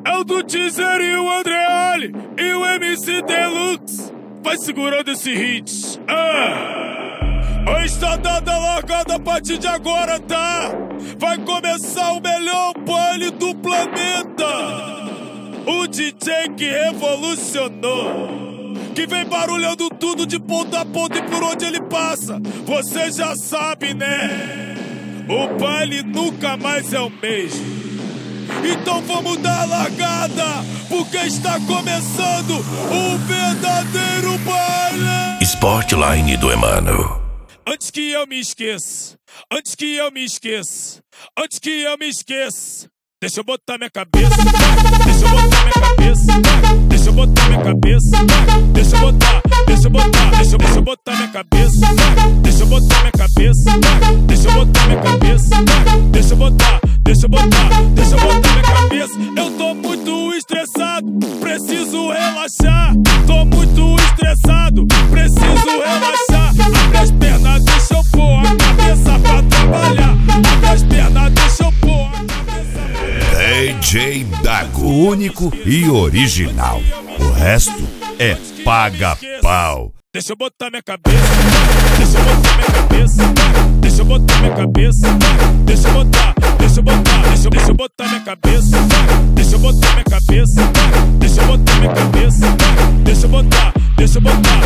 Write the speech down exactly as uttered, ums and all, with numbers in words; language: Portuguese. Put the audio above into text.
É o do Teaser e o Andreoli e o M C Deluxe. Vai segurando esse hit. Ah. Hoje tá dando a largada a partir de agora, tá? Vai começar o melhor baile do planeta. O D J que revolucionou, que vem barulhando tudo de ponta a ponta e por onde ele passa. Você já sabe, né? O baile nunca mais é o mesmo. Então vamos dar a largada, porque está começando o verdadeiro baile. Sportline do Emano. Antes que eu me esqueça, antes que eu me esqueça, antes que eu me esqueça, deixa eu botar minha cabeça, deixa eu botar minha cabeça, deixa eu botar minha cabeça, deixa eu botar, deixa eu botar, deixa eu, deixa eu botar minha cabeça, deixa eu botar minha cabeça, deixa eu botar minha cabeça, deixa eu botar, deixa eu botar, deixa eu botar minha cabeça. Eu tô muito estressado, preciso relaxar. Tô muito estressado, preciso relaxar. Abre as pernas, deixa eu pôr a cabeça pra trabalhar. Abre as pernas, deixa eu pôr a cabeça pra... D J Dago, único e original. O resto é paga-pau. Deixa eu botar minha cabeça, deixa eu botar minha cabeça, deixa eu botar minha cabeça, deixa eu botar, deixa eu botar, deixa eu, deixa eu botar minha cabeça, deixa eu botar minha cabeça, deixa eu botar minha cabeça, deixa eu botar, deixa eu botar,